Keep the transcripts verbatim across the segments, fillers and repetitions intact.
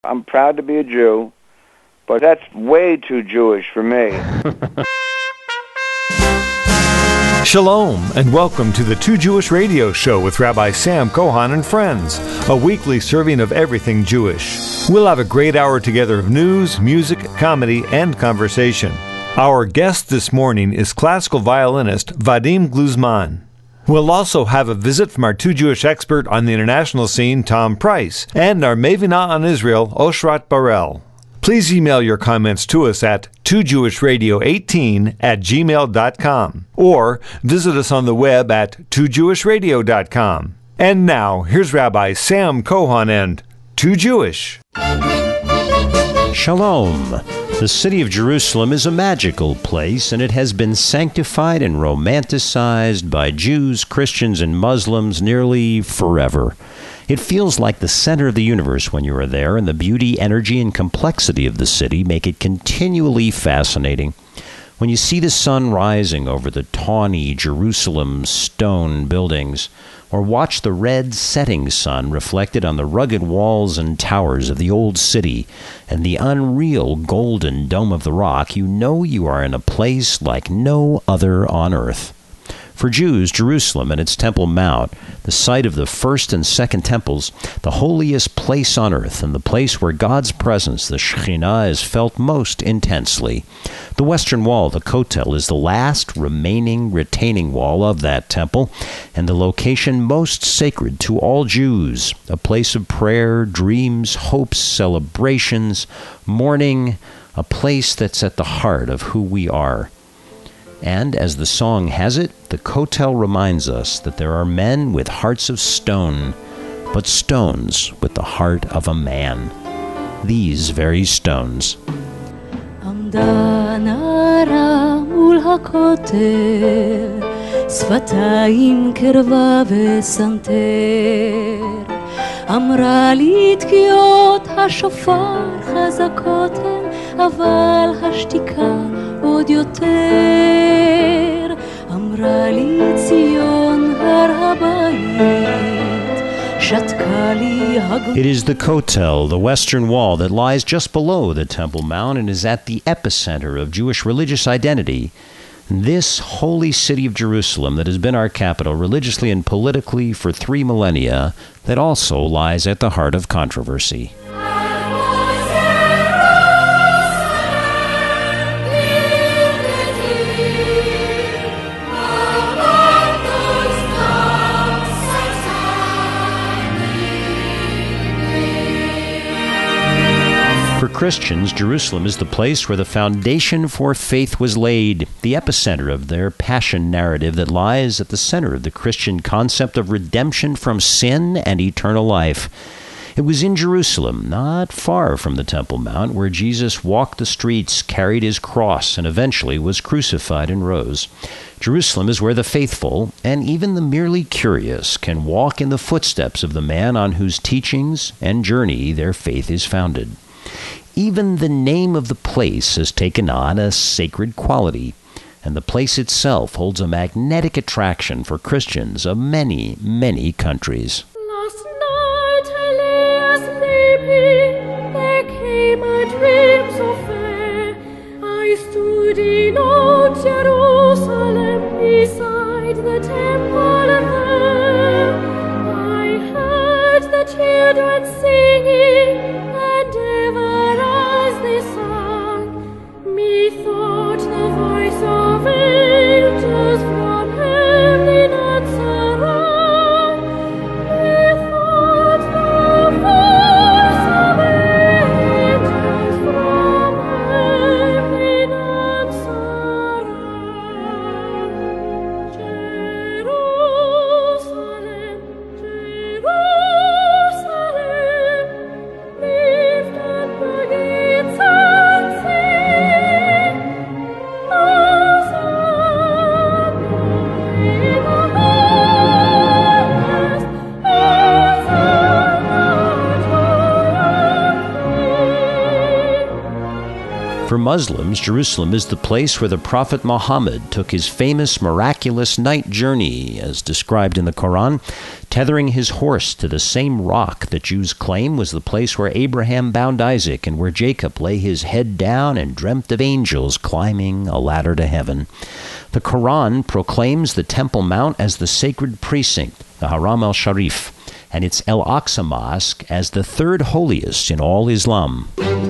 I'm proud to be a Jew, but that's way too Jewish for me. Shalom, and welcome to the Too Jewish Radio Show with Rabbi Sam Kohan and friends, a weekly serving of everything Jewish. We'll have a great hour together of news, music, comedy, and conversation. Our guest this morning is classical violinist Vadim Gluzman. We'll also have a visit from our Too Jewish expert on the international scene, Tom Price, and our Mevina on Israel, Oshrat Barel. Please email your comments to us at two jewish radio eighteen at gmail dot com or visit us on the web at two jewish radio dot com. And now, here's Rabbi Sam Kohan and Too Jewish. Shalom. The city of Jerusalem is a magical place, and it has been sanctified and romanticized by Jews, Christians, and Muslims nearly forever. It feels like the center of the universe when you are there, and the beauty, energy, and complexity of the city make it continually fascinating. When you see the sun rising over the tawny Jerusalem stone buildings, or watch the red setting sun reflected on the rugged walls and towers of the old city and the unreal golden dome of the rock, you know you are in a place like no other on earth. For Jews, Jerusalem and its Temple Mount, the site of the first and second temples, the holiest place on earth and the place where God's presence, the Shekhinah, is felt most intensely. The western wall, the Kotel, is the last remaining retaining wall of that temple and the location most sacred to all Jews, a place of prayer, dreams, hopes, celebrations, mourning, a place that's at the heart of who we are. And, as the song has it, the Kotel reminds us that there are men with hearts of stone, but stones with the heart of a man. These very stones. עמדה נערה מול הכותל, שפתיים קרבה וסנטר. אמרה לי תקיעות השופר חזקות הן, אבל השתיקה עוד יותר. אמרה לי ציון הר הבית, שתקה לי הגבול. It is the Kotel, the western wall that lies just below the Temple Mount and is at the epicenter of Jewish religious identity. This holy city of Jerusalem that has been our capital religiously and politically for three millennia, that also lies at the heart of controversy. For Christians, Jerusalem is the place where the foundation for faith was laid, the epicenter of their passion narrative that lies at the center of the Christian concept of redemption from sin and eternal life. It was in Jerusalem, not far from the Temple Mount, where Jesus walked the streets, carried his cross, and eventually was crucified and rose. Jerusalem is where the faithful, and even the merely curious, can walk in the footsteps of the man on whose teachings and journey their faith is founded. Even the name of the place has taken on a sacred quality, and the place itself holds a magnetic attraction for Christians of many, many countries. Last night I lay asleep, there came a dream so fair. I stood in old Jerusalem beside the temple there. I heard the children singing, and ever as they sang, methought the voice of angels from heaven had surround. For Muslims, Jerusalem is the place where the Prophet Muhammad took his famous miraculous night journey, as described in the Quran, tethering his horse to the same rock that Jews claim was the place where Abraham bound Isaac and where Jacob lay his head down and dreamt of angels climbing a ladder to heaven. The Quran proclaims the Temple Mount as the sacred precinct, the Haram al-Sharif, and its El-Aqsa Mosque as the third holiest in all Islam.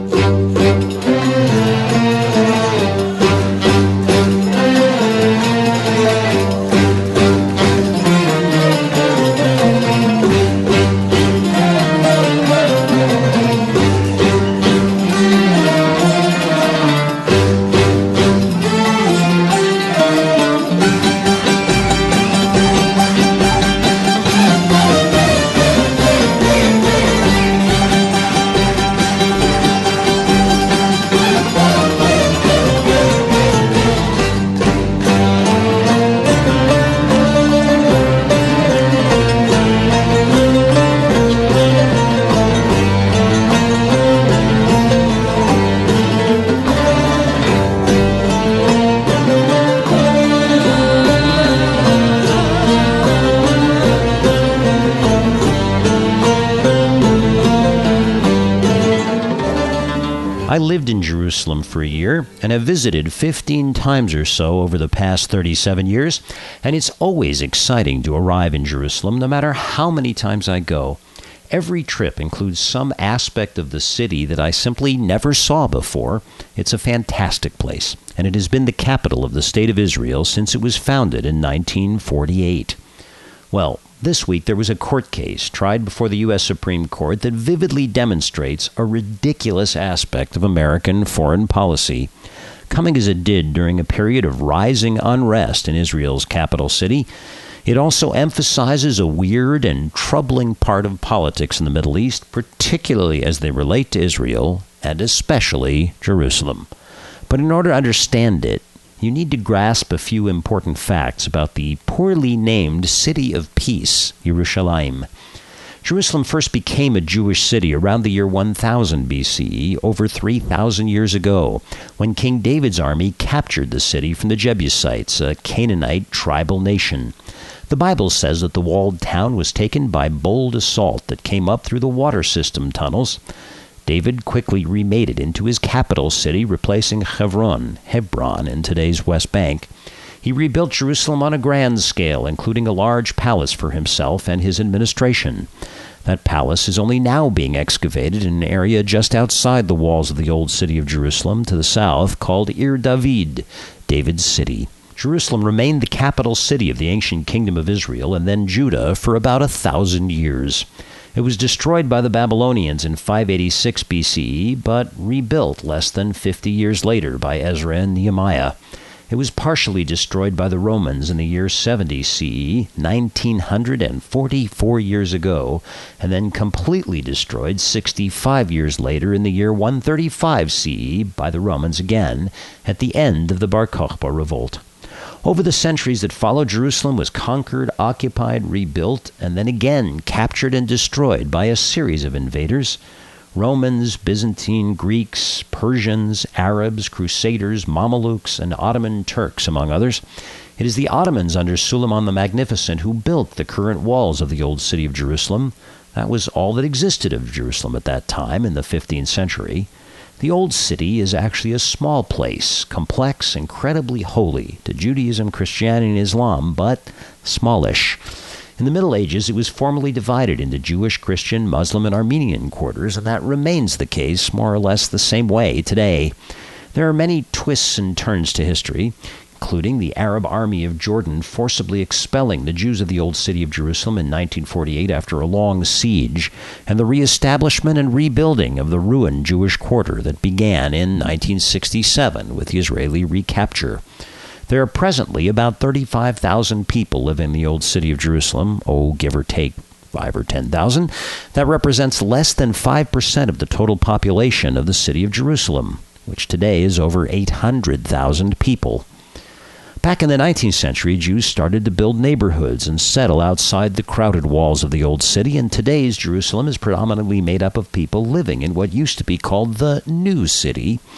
I lived in Jerusalem for a year and have visited fifteen times or so over the past thirty-seven years, and it's always exciting to arrive in Jerusalem no matter how many times I go. Every trip includes some aspect of the city that I simply never saw before. It's a fantastic place, and it has been the capital of the State of Israel since it was founded in nineteen forty-eight. Well, this week there was a court case tried before the U S Supreme Court that vividly demonstrates a ridiculous aspect of American foreign policy. Coming as it did during a period of rising unrest in Israel's capital city, it also emphasizes a weird and troubling part of politics in the Middle East, particularly as they relate to Israel, and especially Jerusalem. But in order to understand it, you need to grasp a few important facts about the poorly named City of Peace, Yerushalayim. Jerusalem first became a Jewish city around the year one thousand B C E, over three thousand years ago, when King David's army captured the city from the Jebusites, a Canaanite tribal nation. The Bible says that the walled town was taken by bold assault that came up through the water system tunnels. David quickly remade it into his capital city, replacing Hebron, Hebron in today's West Bank. He rebuilt Jerusalem on a grand scale, including a large palace for himself and his administration. That palace is only now being excavated in an area just outside the walls of the old city of Jerusalem to the south called Ir David, David's city. Jerusalem remained the capital city of the ancient kingdom of Israel and then Judah for about a thousand years. It was destroyed by the Babylonians in five eighty-six B C E, but rebuilt less than fifty years later by Ezra and Nehemiah. It was partially destroyed by the Romans in the year seventy C E, nineteen forty-four years ago, and then completely destroyed sixty-five years later in the year one thirty-five C E by the Romans again, at the end of the Bar Kokhba revolt. Over the centuries that followed, Jerusalem was conquered, occupied, rebuilt, and then again captured and destroyed by a series of invaders. Romans, Byzantine, Greeks, Persians, Arabs, Crusaders, Mamelukes, and Ottoman Turks, among others. It is the Ottomans under Suleiman the Magnificent who built the current walls of the old city of Jerusalem. That was all that existed of Jerusalem at that time in the fifteenth century. The old city is actually a small place, complex, incredibly holy to Judaism, Christianity, and Islam, but smallish. In the Middle Ages, it was formally divided into Jewish, Christian, Muslim, and Armenian quarters, and that remains the case more or less the same way today. There are many twists and turns to history, including the Arab army of Jordan forcibly expelling the Jews of the old city of Jerusalem in nineteen forty-eight after a long siege, and the reestablishment and rebuilding of the ruined Jewish quarter that began in nineteen sixty-seven with the Israeli recapture. There are presently about thirty-five thousand people living in the old city of Jerusalem, oh, give or take five or ten thousand. That represents less than five percent of the total population of the city of Jerusalem, which today is over eight hundred thousand people. Back in the nineteenth century, Jews started to build neighborhoods and settle outside the crowded walls of the old city, and today's Jerusalem is predominantly made up of people living in what used to be called the New City.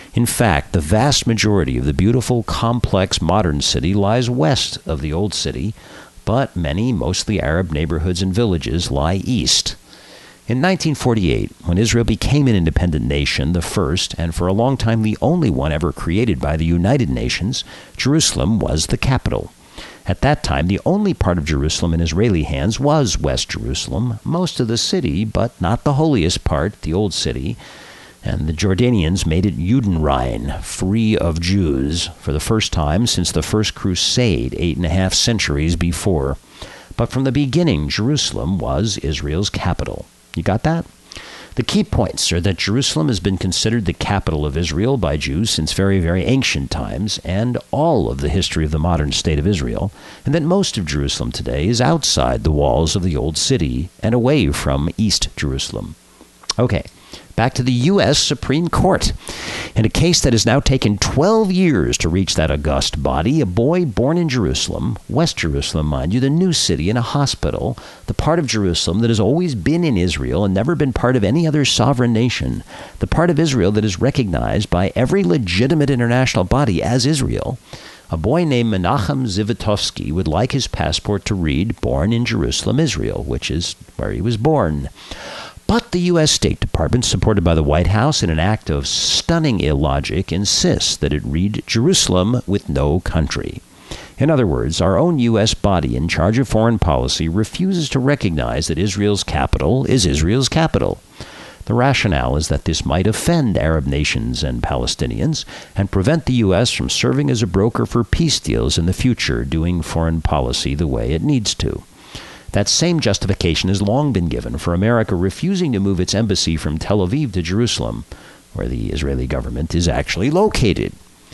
In fact, the vast majority of the beautiful, complex modern city lies west of the old city, but many, mostly Arab neighborhoods and villages lie east. In nineteen forty-eight, when Israel became an independent nation, the first, and for a long time the only one ever created by the United Nations, Jerusalem was the capital. At that time, the only part of Jerusalem in Israeli hands was West Jerusalem, most of the city, but not the holiest part, the Old City, and the Jordanians made it Judenrein, free of Jews, for the first time since the First Crusade, eight and a half centuries before. But from the beginning, Jerusalem was Israel's capital. You got that? The key points are that Jerusalem has been considered the capital of Israel by Jews since very, very ancient times and all of the history of the modern state of Israel, and that most of Jerusalem today is outside the walls of the old city and away from East Jerusalem. Okay, back to the U S Supreme Court. In a case that has now taken twelve years to reach that august body, a boy born in Jerusalem, West Jerusalem, mind you, the new city, in a hospital, the part of Jerusalem that has always been in Israel and never been part of any other sovereign nation, the part of Israel that is recognized by every legitimate international body as Israel. A boy named Menachem Zivotofsky would like his passport to read, born in Jerusalem, Israel, which is where he was born. But the U S State Department, supported by the White House in an act of stunning illogic, insists that it read Jerusalem with no country. In other words, our own U S body in charge of foreign policy refuses to recognize that Israel's capital is Israel's capital. The rationale is that this might offend Arab nations and Palestinians and prevent the U S from serving as a broker for peace deals in the future, doing foreign policy the way it needs to. That same justification has long been given for America refusing to move its embassy from Tel Aviv to Jerusalem, where the Israeli government is actually located.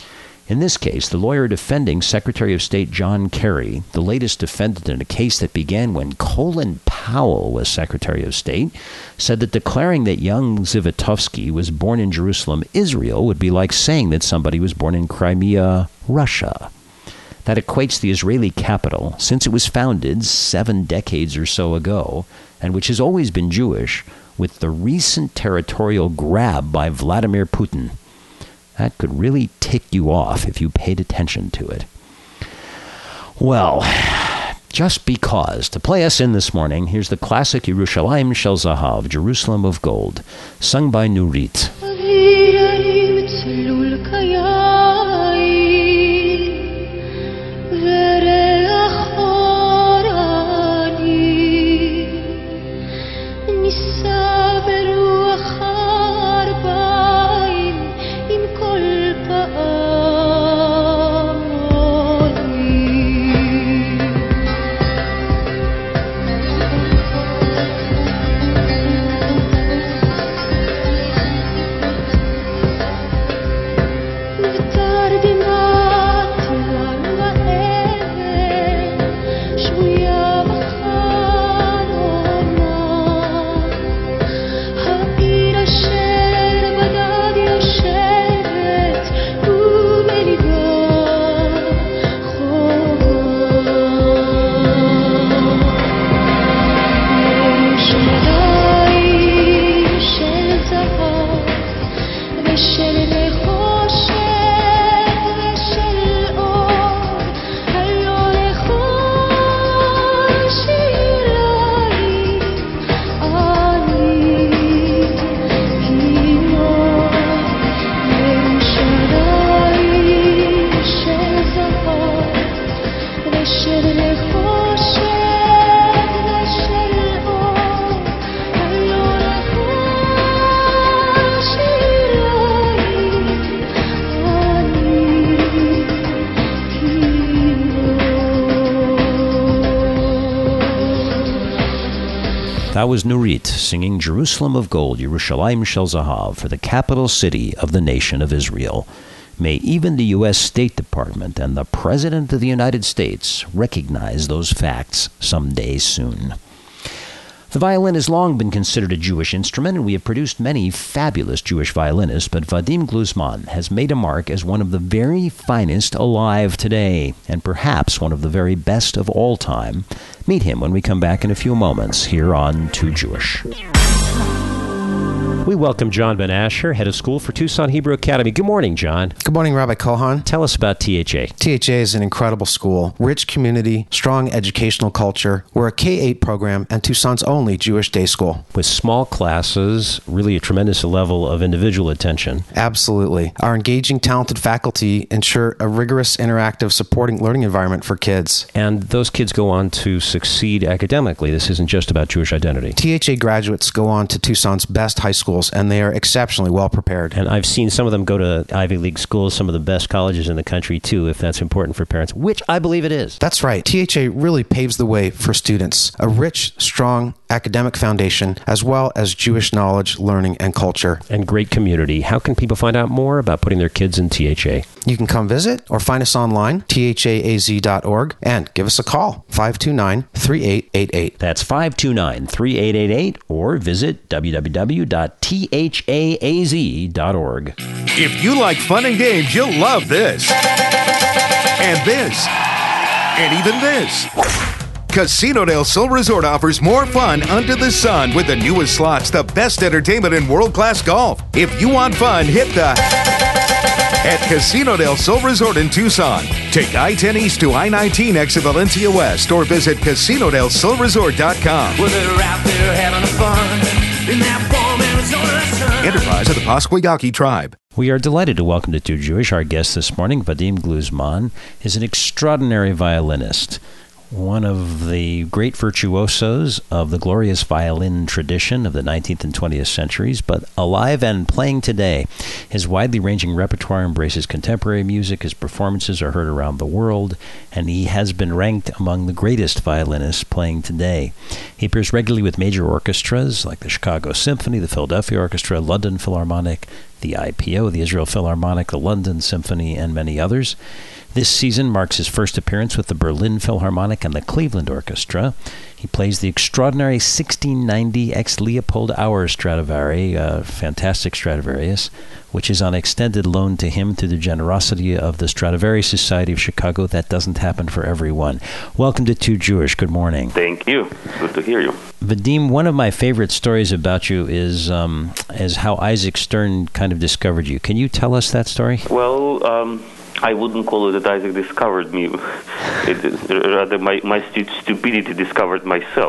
In this case, the lawyer defending Secretary of State John Kerry, the latest defendant in a case that began when Colin Powell was Secretary of State, said that declaring that young Zivotofsky was born in Jerusalem, Israel, would be like saying that somebody was born in Crimea, Russia. That equates the Israeli capital, since it was founded seven decades or so ago, and which has always been Jewish, with the recent territorial grab by Vladimir Putin. That could really tick you off if you paid attention to it. Well, just because. To play us in this morning, here's the classic Yerushalayim Shel Zahav, Jerusalem of Gold, sung by Nurit. That was Nurit singing Jerusalem of Gold, Yerushalayim Shel Zahav, for the capital city of the nation of Israel. May even the U S State Department and the President of the United States recognize those facts someday soon. The violin has long been considered a Jewish instrument, and we have produced many fabulous Jewish violinists, but Vadim Gluzman has made a mark as one of the very finest alive today, and perhaps one of the very best of all time. Meet him when we come back in a few moments here on Too Jewish. We welcome John Ben Asher, head of school for Tucson Hebrew Academy. Good morning, John. Good morning, Rabbi Kohan. Tell us about T H A. T H A is an incredible school, rich community, strong educational culture. We're a K eight program and Tucson's only Jewish day school. With small classes, really a tremendous level of individual attention. Absolutely. Our engaging, talented faculty ensure a rigorous, interactive, supporting learning environment for kids. And those kids go on to succeed academically. This isn't just about Jewish identity. T H A graduates go on to Tucson's best high schools, and they are exceptionally well prepared. And I've seen some of them go to Ivy League schools, some of the best colleges in the country, too, if that's important for parents, which I believe it is. That's right. T H A really paves the way for students. A rich, strong academic foundation, as well as Jewish knowledge, learning, and culture. And great community. How can people find out more about putting their kids in T H A? You can come visit or find us online, T H A A Z dot org, and give us a call, five two nine, three eight eight eight. That's five two nine, three eight eight eight, or visit w w w dot t h a a z dot org. If you like fun and games, you'll love this. And this. And even this. Casino del Sol Resort offers more fun under the sun with the newest slots, the best entertainment in world-class golf. If you want fun, hit the... at Casino del Sol Resort in Tucson. Take I ten East to I nineteen exit Valencia West or visit casino del sol resort dot com. Well, they're out there having fun in that warm Arizona sun. Enterprise of the Pasquayaki Tribe. We are delighted to welcome to Too Jewish. Our guest this morning, Vadim Gluzman, is an extraordinary violinist. One of the great virtuosos of the glorious violin tradition of the nineteenth and twentieth centuries, but alive and playing today. His widely ranging repertoire embraces contemporary music. His performances are heard around the world, and he has been ranked among the greatest violinists playing today. He appears regularly with major orchestras like the Chicago Symphony, the Philadelphia Orchestra, London Philharmonic, the I P O, the Israel Philharmonic, the London Symphony, and many others. This season marks his first appearance with the Berlin Philharmonic and the Cleveland Orchestra. He plays the extraordinary sixteen ninety ex Leopold Auer Stradivari, a fantastic Stradivarius, which is on extended loan to him through the generosity of the Stradivari Society of Chicago. That doesn't happen for everyone. Welcome to Too Jewish. Good morning. Thank you. Good to hear you. Vadim, one of my favorite stories about you is um, is how Isaac Stern kind of discovered you. Can you tell us that story? Well, um, I wouldn't call it that Isaac discovered me. It, rather, my, my stu- stupidity discovered myself.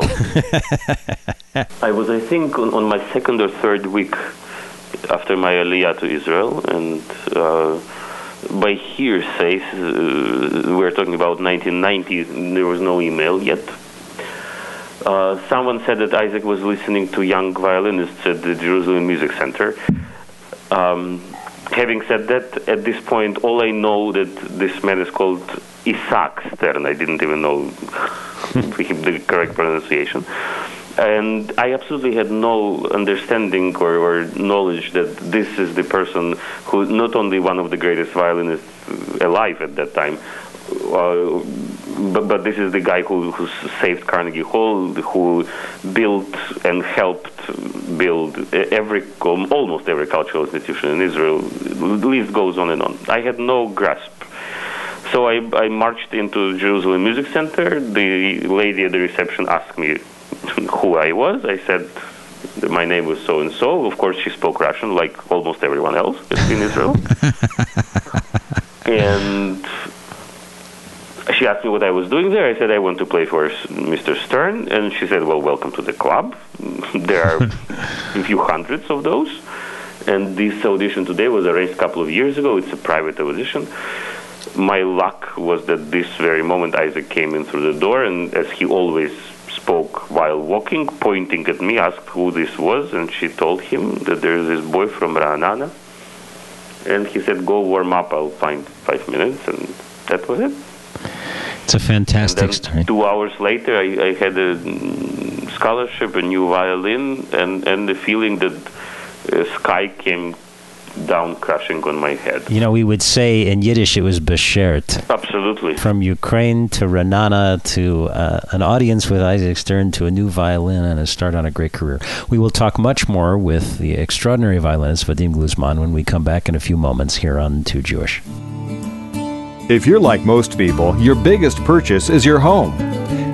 I was, I think, on, on my second or third week after my Aliyah to Israel, and uh, by hearsay, uh, we're talking about nineteen ninety, there was no email yet. Uh, someone said that Isaac was listening to young violinists at the Jerusalem Music Center. Um, having said that, at this point, all I know that this man is called Isaac Stern. I didn't even know the correct pronunciation. And I absolutely had no understanding or, or knowledge that this is the person who, not only one of the greatest violinists alive at that time, uh, but, but this is the guy who, who saved Carnegie Hall, who built and helped build every, almost every cultural institution in Israel. The list goes on and on. I had no grasp. So I, I marched into Jerusalem Music Center. The lady at the reception asked me who I was. I said my name was so-and-so. Of course, she spoke Russian, like almost everyone else in Israel. And she asked me what I was doing there. I said I want to play for Mister Stern. And she said, well, welcome to the club. There are a few hundreds of those. And this audition today was arranged a couple of years ago. It's a private audition. My luck was that this very moment Isaac came in through the door, and as he always spoke while walking, pointing at me, asked who this was, and she told him that there is this boy from Ra'anana. And he said, go warm up, I'll find five minutes, and that was it. It's a fantastic and then story. Two hours later, I, I had a scholarship, a new violin, and, and the feeling that the sky came down crashing on my head. You know, we would say in Yiddish it was beshert. Absolutely. From Ukraine to Ra'anana to uh, an audience with Isaac Stern to a new violin and a start on a great career. We will talk much more with the extraordinary violinist Vadim Gluzman when we come back in a few moments here on Too Jewish. If you're like most people, your biggest purchase is your home.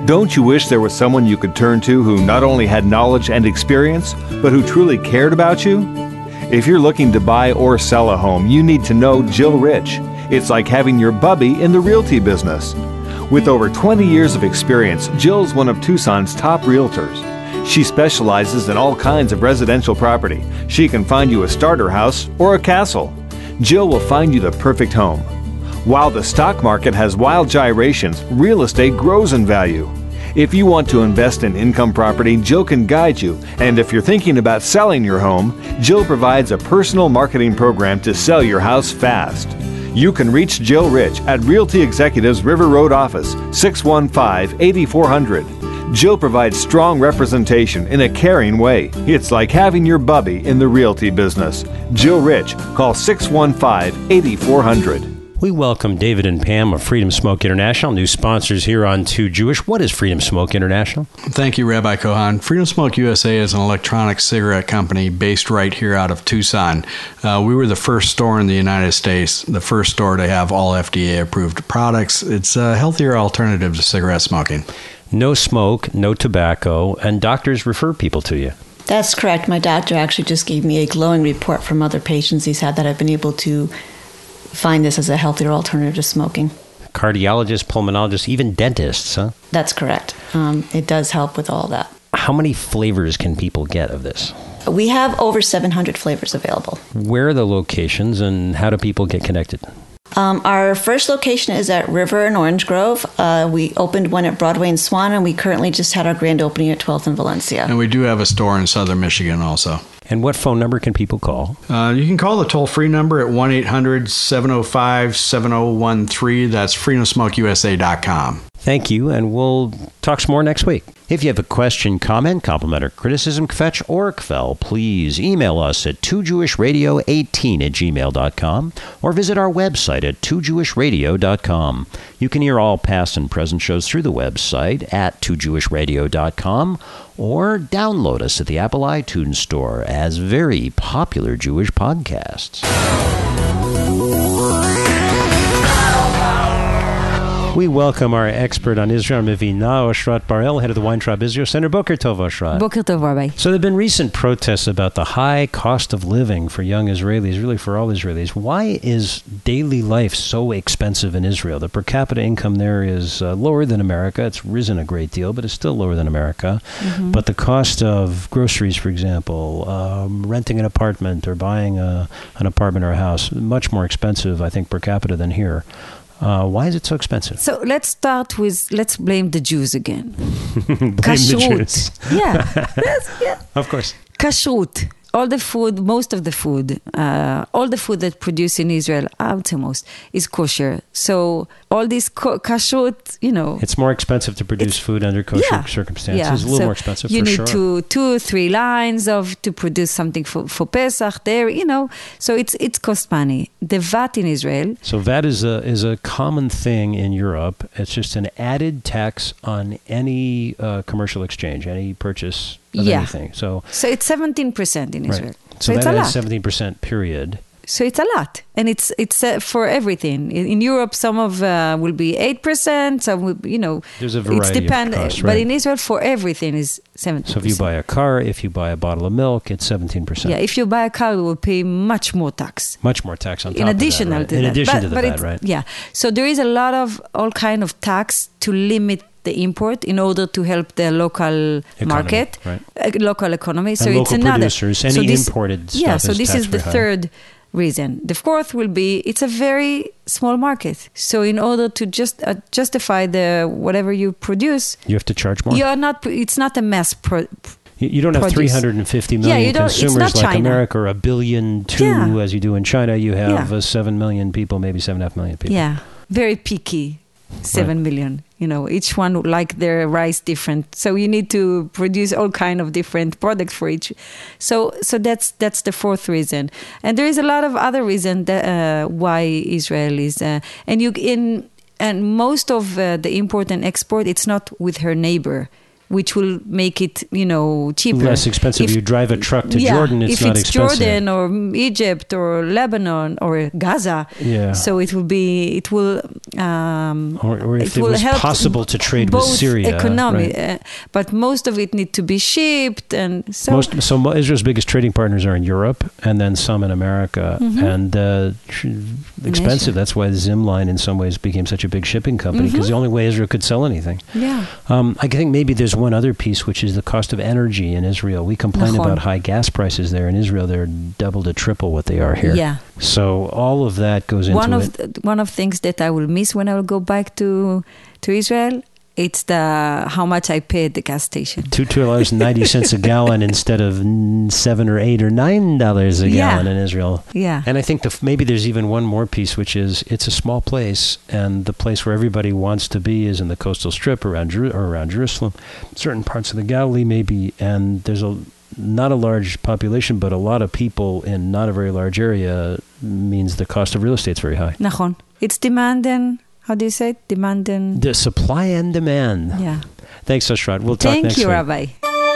Don't you wish there was someone you could turn to who not only had knowledge and experience, but who truly cared about you? If you're looking to buy or sell a home, you need to know Jill Rich. It's like having your bubby in the realty business. With over twenty years of experience, Jill's one of Tucson's top realtors. She specializes in all kinds of residential property. She can find you a starter house or a castle. Jill will find you the perfect home. While the stock market has wild gyrations, real estate grows in value. If you want to invest in income property, Jill can guide you. And if you're thinking about selling your home, Jill provides a personal marketing program to sell your house fast. You can reach Jill Rich at Realty Executives River Road office, six one five, eight four zero zero. Jill provides strong representation in a caring way. It's like having your bubby in the realty business. Jill Rich, call six one five, eight four zero zero. We welcome David and Pam of Freedom Smoke International, new sponsors here on Too Jewish. What is Freedom Smoke International? Thank you, Rabbi Kohan. Freedom Smoke U S A is an electronic cigarette company based right here out of Tucson. Uh, we were the first store in the United States, the first store to have all F D A-approved products. It's a healthier alternative to cigarette smoking. No smoke, no tobacco, and doctors refer people to you. That's correct. My doctor actually just gave me a glowing report from other patients he's had that I've been able to find this as a healthier alternative to smoking. Cardiologists, pulmonologists, even dentists, huh? That's correct. Um, it does help with all that. How many flavors can people get of this? We have over seven hundred flavors available. Where are the locations and how do people get connected? Um, our first location is at River in Orange Grove. Uh, we opened one at Broadway in Swan, and we currently just had our grand opening at twelfth in Valencia. And we do have a store in southern Michigan also. And what phone number can people call? Uh, you can call the toll-free number at one eight hundred, seven oh five, seven oh one three. That's freedom smoke U S A dot com. Thank you, and we'll talk some more next week. If you have a question, comment, compliment, or criticism, kvetch or kvel, please email us at two jewish radio eighteen at gmail dot com or visit our website at two jewish radio dot com. You can hear all past and present shows through the website at two jewish radio dot com or download us at the Apple iTunes Store as very popular Jewish podcasts. We welcome our expert on Israel Mevina, Oshrat Bar-El, head of the Weintraub Israel Center. Boker Tov, Oshrat. Boker Tov, Rabbi. So there have been recent protests about the high cost of living for young Israelis, really for all Israelis. Why is daily life so expensive in Israel? The per capita income there is uh, lower than America. It's risen a great deal, but it's still lower than America. Mm-hmm. But the cost of groceries, for example, um, renting an apartment or buying a, an apartment or a house, much more expensive, I think, per capita than here. Uh, why is it so expensive? So let's start with, let's blame the Jews again. blame Kashrut. The Jews. Yeah. yes, yeah. Of course. Kashrut. All the food, most of the food, uh, all the food that's produced in Israel, I would say most, is kosher. So all this ko- kashrut, you know. It's more expensive to produce food under kosher yeah, circumstances. Yeah. It's a little so more expensive you for need sure. two, two, three lines of to produce something for, for Pesach there, you know. So it's it's cost money. The V A T in Israel. So V A T is a is a common thing in Europe. It's just an added tax on any uh, commercial exchange, any purchase of yeah. anything. So so it's seventeen percent in Israel. Right. So, so it's that a is lot. seventeen percent period. So it's a lot. And it's it's uh, for everything. In, in Europe, some of uh, will be eight percent, some will be, you know. There's a variety it's depend- of costs, But right. in Israel, for everything is seventeen percent. So if you buy a car, if you buy a bottle of milk, it's seventeen percent. Yeah, if you buy a car, you will pay much more tax. Much more tax on top in addition of that, right? to In that. addition but, to the but V A T, right? Yeah. So there is a lot of all kind of tax to limit the import in order to help the local economy, market, right. uh, local economy. And so local it's another. producers, any so this, imported stuff Yeah, so is this is the tax-free third reason. The fourth will be it's a very small market. So in order to just uh, justify the whatever you produce, you have to charge more. You are not. It's not a mass. Pro, You don't have three hundred fifty million yeah, consumers like America, or a billion two yeah. as you do in China. You have yeah. uh, seven million people, maybe seven and a half million people. Yeah, very picky. Seven right. million. You know, each one would like their rice different. So you need to produce all kind of different products for each. So so that's that's the fourth reason. And there is a lot of other reasons that, uh, why Israel is. Uh, and you in and most of uh, the import and export, it's not with her neighbor. which will make it, you know, cheaper. Less expensive. If you drive a truck to yeah, Jordan, it's if not it's expensive. Jordan or Egypt or Lebanon or Gaza, yeah. so it will be, it will, um, or, or if it, it will was help possible to trade both with Syria, economic, right. uh, but most of it need to be shipped, and so most so Israel's biggest trading partners are in Europe, and then some in America, mm-hmm. and uh, expensive. That's why the Zim line, in some ways, became such a big shipping company, because mm-hmm. the only way Israel could sell anything. Yeah. Um, I think maybe there's one other piece, which is the cost of energy in Israel. We complain Nachon. about high gas prices there. In Israel, they're double to triple what they are here. Yeah. So all of that goes into one of it. The, one of things that I will miss when I will go back to to Israel, it's the how much I pay at the gas station. Two two dollars and ninety cents a gallon instead of seven or eight or nine dollars a yeah. gallon in Israel. Yeah. And I think the, maybe there's even one more piece, which is it's a small place, and the place where everybody wants to be is in the coastal strip around Jer- or around Jerusalem, certain parts of the Galilee maybe, and there's a not a large population, but a lot of people in not a very large area means the cost of real estate is very high. Nachon. It's demand and, how do you say it? Demand and... The supply and demand. Yeah. Thanks, Ashrat. We'll talk Thank next you, week. Rabbi.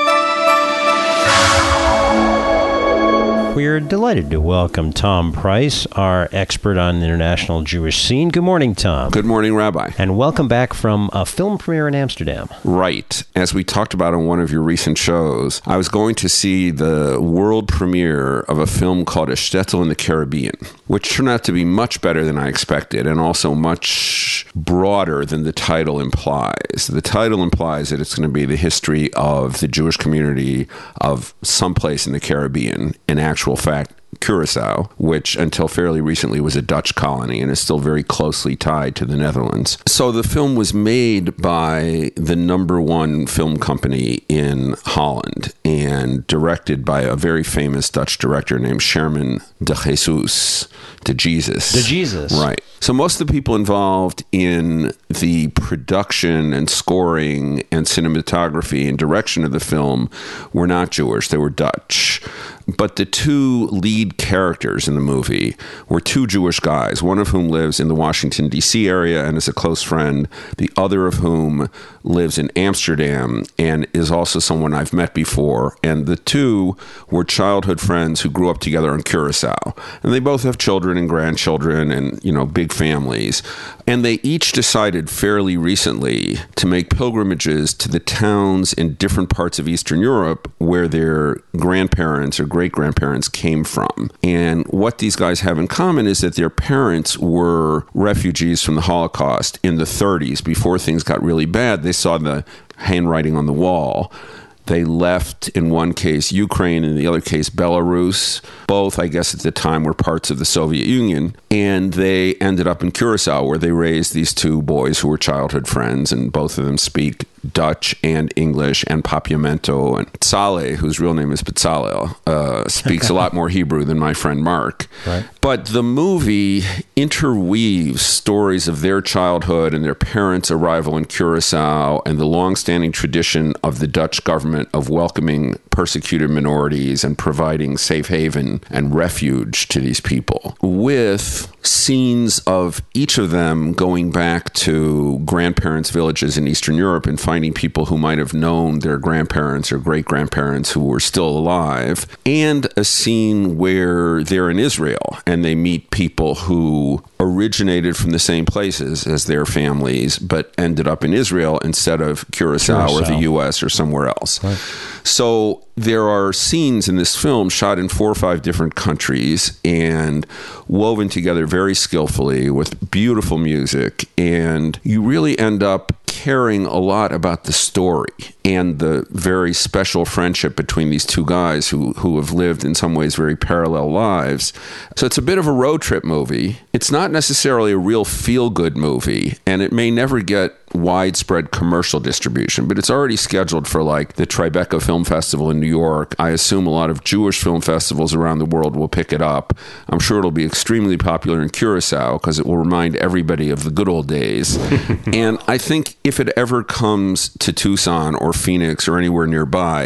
We're delighted to welcome Tom Price, our expert on the international Jewish scene. Good morning, Tom. Good morning, Rabbi. And welcome back from a film premiere in Amsterdam. Right. As we talked about on one of your recent shows, I was going to see the world premiere of a film called A Shtetl in the Caribbean, which turned out to be much better than I expected and also much broader than the title implies. The title implies that it's going to be the history of the Jewish community of someplace in the Caribbean, in actual fact, Curacao, which until fairly recently was a Dutch colony and is still very closely tied to the Netherlands. So the film was made by the number one film company in Holland and directed by a very famous Dutch director named Sherman de Jesus. De Jesus. De Jesus. Right. So most of the people involved in the production and scoring and cinematography and direction of the film were not Jewish. They were Dutch. But the two lead characters in the movie were two Jewish guys, one of whom lives in the Washington, D C area and is a close friend, the other of whom lives in Amsterdam and is also someone I've met before. And the two were childhood friends who grew up together in Curacao. And they both have children and grandchildren and, you know, big families. And they each decided fairly recently to make pilgrimages to the towns in different parts of Eastern Europe where their grandparents or great-grandparents came from. And what these guys have in common is that their parents were refugees from the Holocaust in the thirties. Before things got really bad, they saw the handwriting on the wall. They left, in one case, Ukraine, in the other case, Belarus. Both, I guess, at the time were parts of the Soviet Union. And they ended up in Curacao, where they raised these two boys who were childhood friends, and both of them speak Dutch and English and Papiamento. And Saleh, whose real name is Bezalel, uh, speaks a lot more Hebrew than my friend Mark. Right. But the movie interweaves stories of their childhood and their parents' arrival in Curacao and the longstanding tradition of the Dutch government of welcoming persecuted minorities and providing safe haven and refuge to these people, with scenes of each of them going back to grandparents' villages in Eastern Europe and finding people who might have known their grandparents or great-grandparents who were still alive, and a scene where they're in Israel and they meet people who originated from the same places as their families but ended up in Israel instead of Curacao, Curacao. or the U S or somewhere else. Right. So there are scenes in this film shot in four or five different countries and woven together very skillfully with beautiful music, and you really end up caring a lot about the story and the very special friendship between these two guys who, who have lived in some ways very parallel lives. So it's a bit of a road trip movie. It's not necessarily a real feel-good movie, and it may never get widespread commercial distribution, but it's already scheduled for like the Tribeca Film Festival in New York. I assume a lot of Jewish film festivals around the world will pick it up. I'm sure it'll be extremely popular in Curacao because it will remind everybody of the good old days. And I think if it ever comes to Tucson or Phoenix or anywhere nearby,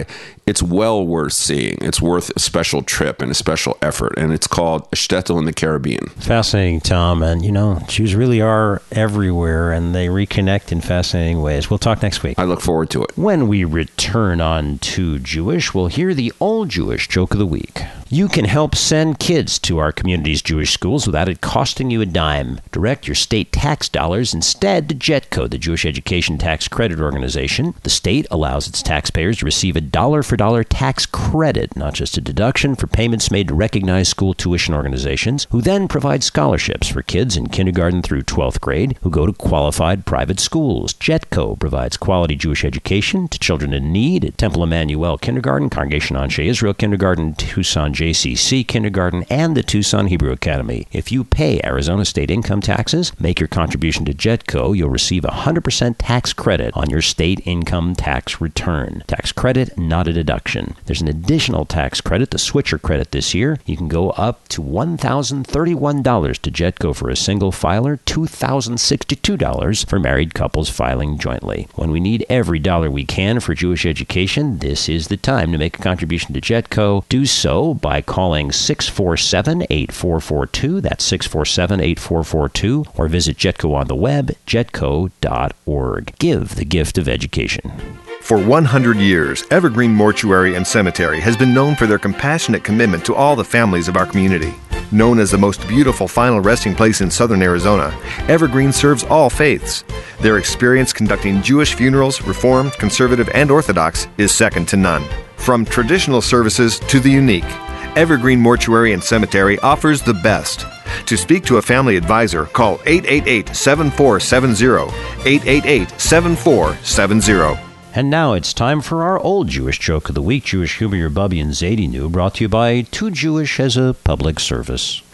It's well worth seeing. It's worth a special trip and a special effort, and it's called a shtetl in the Caribbean. Fascinating, Tom. And, you know, Jews really are everywhere, and they reconnect in fascinating ways. We'll talk next week. I look forward to it. When we return on Too Jewish, we'll hear the Old Jewish Joke of the Week. You can help send kids to our community's Jewish schools without it costing you a dime. Direct your state tax dollars instead to JETCO, the Jewish Education Tax Credit Organization. The state allows its taxpayers to receive a dollar-for-dollar tax credit, not just a deduction, for payments made to recognized school tuition organizations, who then provide scholarships for kids in kindergarten through twelfth grade who go to qualified private schools. JETCO provides quality Jewish education to children in need at Temple Emmanuel Kindergarten, Congregation Anshe Israel Kindergarten, Tucson J C C Kindergarten, and the Tucson Hebrew Academy. If you pay Arizona state income taxes, make your contribution to JETCO, you'll receive a one hundred percent tax credit on your state income tax return. Tax credit, not a deduction. There's an additional tax credit, the switcher credit this year. You can go up to one thousand thirty-one dollars to JETCO for a single filer, two thousand sixty-two dollars for married couples filing jointly. When we need every dollar we can for Jewish education, this is the time to make a contribution to JETCO. Do so by calling six four seven, eight four four two, that's six four seven, eight four four two, or visit JETCO on the web, jetco dot org. Give the gift of education. For one hundred years, Evergreen Mortuary and Cemetery has been known for their compassionate commitment to all the families of our community. Known as the most beautiful final resting place in southern Arizona, Evergreen serves all faiths. Their experience conducting Jewish funerals, Reformed, Conservative, and Orthodox, is second to none. From traditional services to the unique, Evergreen Mortuary and Cemetery offers the best. To speak to a family advisor, call eight eight eight, seven four seven zero, eight eight eight, seven four seven zero. And now it's time for our Old Jewish Joke of the Week. Jewish humor your Bubby and Zadie knew, brought to you by Too Jewish as a public service.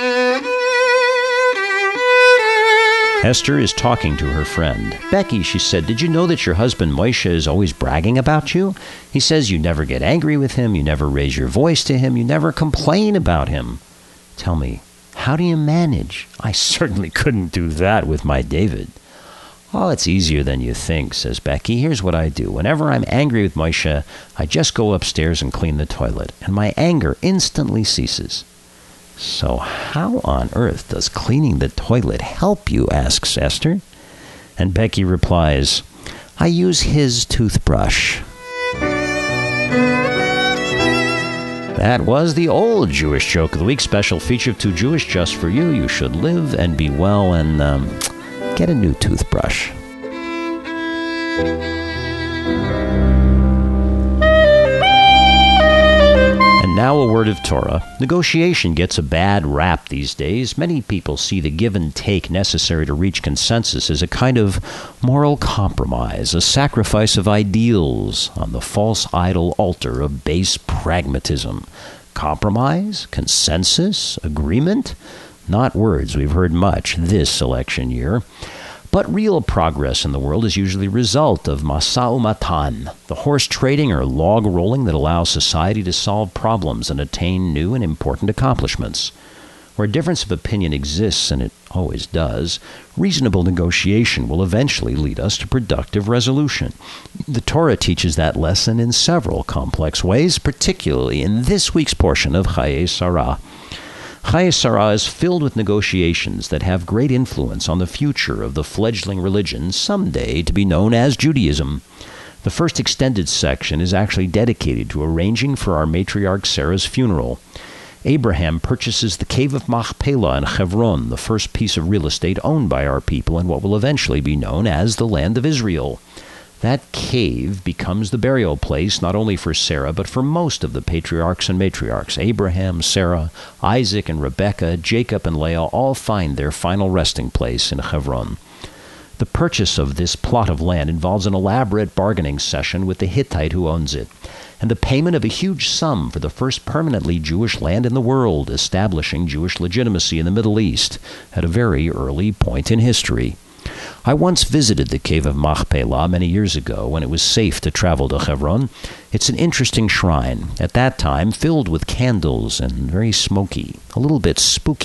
Esther is talking to her friend. Becky, she said, did you know that your husband Moshe is always bragging about you? He says you never get angry with him, you never raise your voice to him, you never complain about him. Tell me, how do you manage? I certainly couldn't do that with my David. Oh, it's easier than you think, says Becky. Here's what I do. Whenever I'm angry with Moshe, I just go upstairs and clean the toilet, and my anger instantly ceases. So how on earth does cleaning the toilet help you, asks Esther. And Becky replies, I use his toothbrush. That was the Old Jewish Joke of the Week, special feature of Too Jewish just for you. You should live and be well and um, get a new toothbrush. And now a word of Torah. Negotiation gets a bad rap these days. Many people see the give and take necessary to reach consensus as a kind of moral compromise, a sacrifice of ideals on the false idol altar of base pragmatism. Compromise? Consensus? Agreement? Not words we've heard much this election year. But real progress in the world is usually a result of Masa Umatan, the horse trading or log rolling that allows society to solve problems and attain new and important accomplishments. Where a difference of opinion exists, and it always does, reasonable negotiation will eventually lead us to productive resolution. The Torah teaches that lesson in several complex ways, particularly in this week's portion of Chayei Sarah. Chayei Sarah is filled with negotiations that have great influence on the future of the fledgling religion someday to be known as Judaism. The first extended section is actually dedicated to arranging for our matriarch Sarah's funeral. Abraham purchases the Cave of Machpelah in Hebron, the first piece of real estate owned by our people in what will eventually be known as the Land of Israel. That cave becomes the burial place not only for Sarah, but for most of the patriarchs and matriarchs. Abraham, Sarah, Isaac and Rebekah, Jacob and Leah all find their final resting place in Hebron. The purchase of this plot of land involves an elaborate bargaining session with the Hittite who owns it, and the payment of a huge sum for the first permanently Jewish land in the world, establishing Jewish legitimacy in the Middle East at a very early point in history. I once visited the Cave of Machpelah many years ago when it was safe to travel to Hebron. It's an interesting shrine, at that time filled with candles and very smoky, a little bit spooky.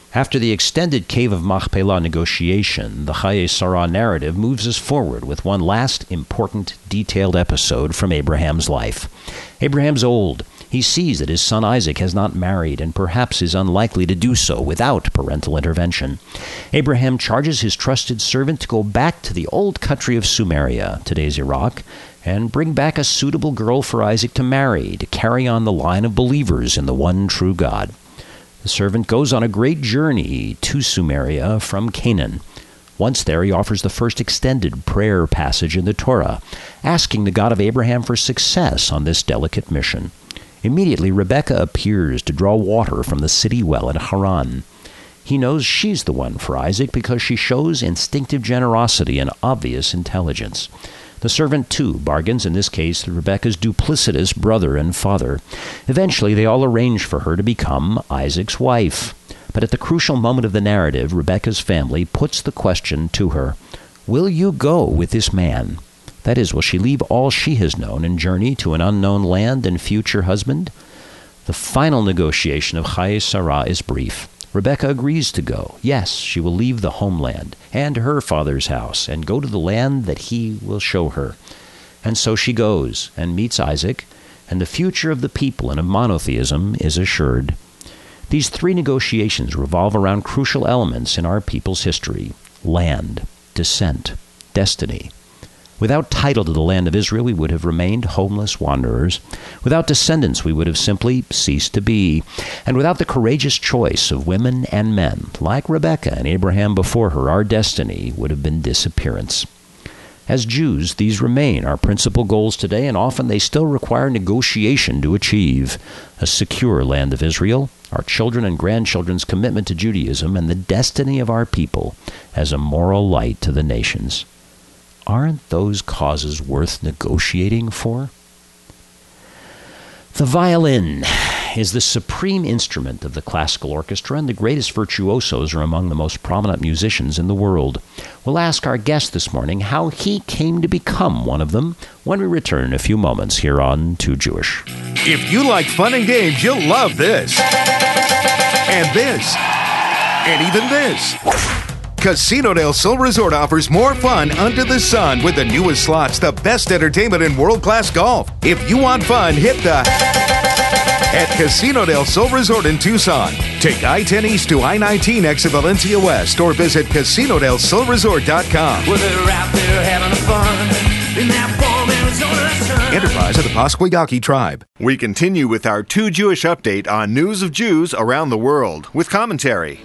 After the extended Cave of Machpelah negotiation, the Chayei Sarah narrative moves us forward with one last important, detailed episode from Abraham's life. Abraham's old. He sees that his son Isaac has not married and perhaps is unlikely to do so without parental intervention. Abraham charges his trusted servant to go back to the old country of Sumeria, today's Iraq, and bring back a suitable girl for Isaac to marry, to carry on the line of believers in the one true God. The servant goes on a great journey to Sumeria from Canaan. Once there, he offers the first extended prayer passage in the Torah, asking the God of Abraham for success on this delicate mission. Immediately, Rebekah appears to draw water from the city well in Haran. He knows she's the one for Isaac because she shows instinctive generosity and obvious intelligence. The servant, too, bargains, in this case, Rebekah's duplicitous brother and father. Eventually, they all arrange for her to become Isaac's wife. But at the crucial moment of the narrative, Rebekah's family puts the question to her, will you go with this man? That is, will she leave all she has known and journey to an unknown land and future husband? The final negotiation of Chayei Sarah is brief. Rebekah agrees to go. Yes, she will leave the homeland and her father's house and go to the land that he will show her. And so she goes and meets Isaac, and the future of the people and of monotheism is assured. These three negotiations revolve around crucial elements in our people's history: land, descent, destiny. Without title to the land of Israel, we would have remained homeless wanderers. Without descendants, we would have simply ceased to be. And without the courageous choice of women and men, like Rebekah and Abraham before her, our destiny would have been disappearance. As Jews, these remain our principal goals today, and often they still require negotiation to achieve: a secure land of Israel, our children and grandchildren's commitment to Judaism, and the destiny of our people as a moral light to the nations. Aren't those causes worth negotiating for? The violin is the supreme instrument of the classical orchestra, and the greatest virtuosos are among the most prominent musicians in the world. We'll ask our guest this morning how he came to become one of them when we return in a few moments here on Too Jewish. If you like fun and games, you'll love this. And this. And even this. Casino del Sol Resort offers more fun under the sun with the newest slots, the best entertainment, and world-class golf. If you want fun, hit the at Casino del Sol Resort in Tucson. Take I ten East to I nineteen exit Valencia West or visit casino del sol resort dot com. Well, they're out there having fun in that warm Arizona sun. Enterprise of the Pascua Yaqui tribe. We continue with our Too Jewish update on news of Jews around the world with commentary.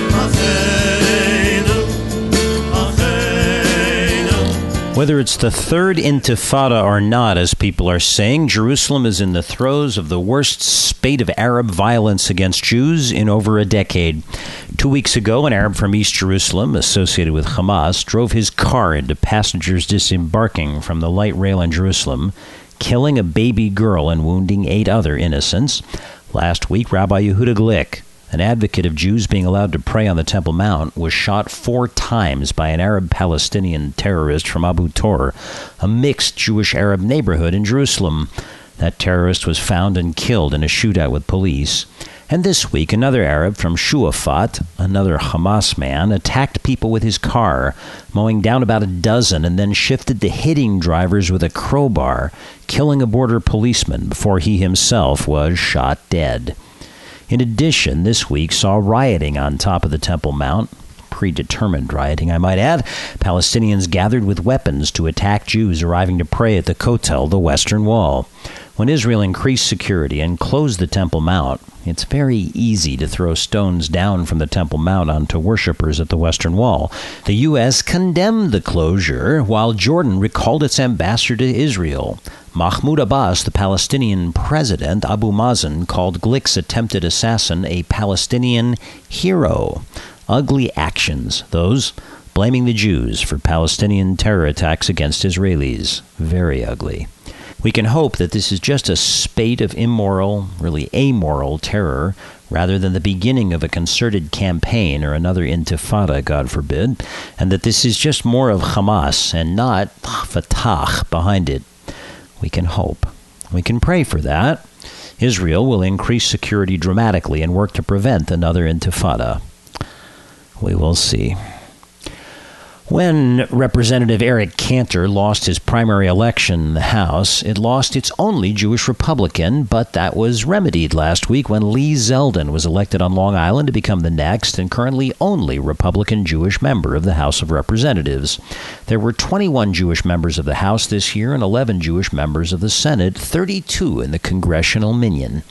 Whether it's the third intifada or not, as people are saying, Jerusalem is in the throes of the worst spate of Arab violence against Jews in over a decade. Two weeks ago, an Arab from East Jerusalem, associated with Hamas, drove his car into passengers disembarking from the light rail in Jerusalem, killing a baby girl and wounding eight other innocents. Last week, Rabbi Yehuda Glick, an advocate of Jews being allowed to pray on the Temple Mount, was shot four times by an Arab-Palestinian terrorist from Abu Tor, a mixed Jewish-Arab neighborhood in Jerusalem. That terrorist was found and killed in a shootout with police. And this week, another Arab from Shuafat, another Hamas man, attacked people with his car, mowing down about a dozen, and then shifted to hitting drivers with a crowbar, killing a border policeman before he himself was shot dead. In addition, this week saw rioting on top of the Temple Mount. Predetermined rioting, I might add. Palestinians gathered with weapons to attack Jews arriving to pray at the Kotel, the Western Wall. When Israel increased security and closed the Temple Mount, it's very easy to throw stones down from the Temple Mount onto worshippers at the Western Wall. The U S condemned the closure, while Jordan recalled its ambassador to Israel. Mahmoud Abbas, the Palestinian president, Abu Mazen, called Glick's attempted assassin a Palestinian hero. Ugly actions, those blaming the Jews for Palestinian terror attacks against Israelis. Very ugly. We can hope that this is just a spate of immoral, really amoral terror, rather than the beginning of a concerted campaign or another intifada, God forbid, and that this is just more of Hamas and not Fatah behind it. We can hope. We can pray for that. Israel will increase security dramatically and work to prevent another intifada. We will see. When Representative Eric Cantor lost his primary election in the House, it lost its only Jewish Republican, but that was remedied last week when Lee Zeldin was elected on Long Island to become the next and currently only Republican Jewish member of the House of Representatives. There were twenty-one Jewish members of the House this year and eleven Jewish members of the Senate, thirty-two in the congressional minion.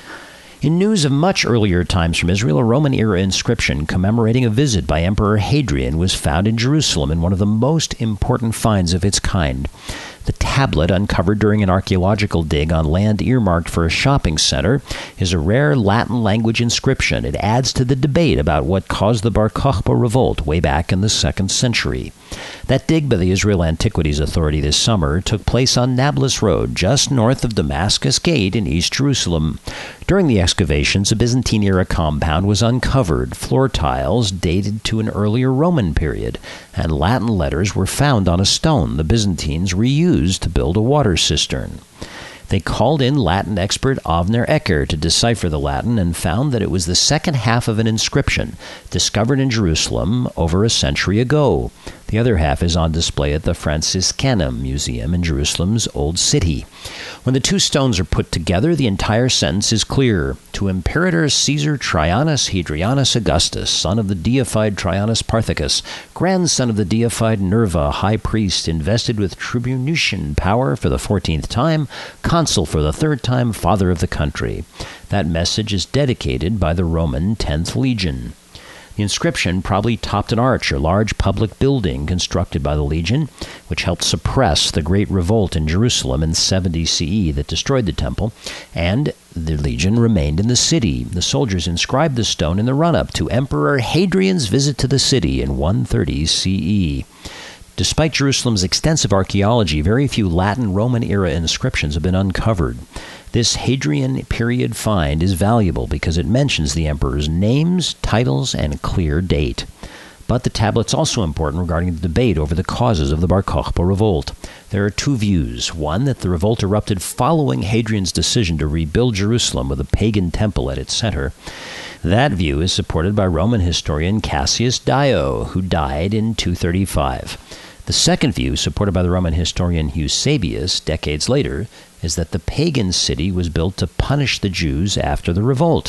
In news of much earlier times from Israel, a Roman-era inscription commemorating a visit by Emperor Hadrian was found in Jerusalem in one of the most important finds of its kind. The tablet, uncovered during an archaeological dig on land earmarked for a shopping center, is a rare Latin language inscription. It adds to the debate about what caused the Bar Kokhba revolt way back in the second century. That dig by the Israel Antiquities Authority this summer took place on Nablus Road, just north of Damascus Gate in East Jerusalem. During the excavations, a Byzantine-era compound was uncovered. Floor tiles dated to an earlier Roman period, and Latin letters were found on a stone the Byzantines reused to build a water cistern. They called in Latin expert Avner Ecker to decipher the Latin and found that it was the second half of an inscription discovered in Jerusalem over a century ago. The other half is on display at the Franciscanum Museum in Jerusalem's Old City. When the two stones are put together, the entire sentence is clear. To Imperator Caesar Traianus Hadrianus Augustus, son of the deified Traianus Parthicus, grandson of the deified Nerva, high priest, invested with tribunician power for the fourteenth time, consul for the third time, father of the country. That message is dedicated by the Roman tenth Legion. The inscription probably topped an arch or large public building constructed by the Legion, which helped suppress the Great Revolt in Jerusalem in seventy C E that destroyed the temple, and the Legion remained in the city. The soldiers inscribed the stone in the run-up to Emperor Hadrian's visit to the city in one thirty C E. Despite Jerusalem's extensive archaeology, very few Latin Roman-era inscriptions have been uncovered. This Hadrian period find is valuable because it mentions the emperor's names, titles, and clear date. But the tablet's also important regarding the debate over the causes of the Bar Kokhba revolt. There are two views. One, that the revolt erupted following Hadrian's decision to rebuild Jerusalem with a pagan temple at its center. That view is supported by Roman historian Cassius Dio, who died in two thirty-five. The second view, supported by the Roman historian Eusebius decades later, is that the pagan city was built to punish the Jews after the revolt.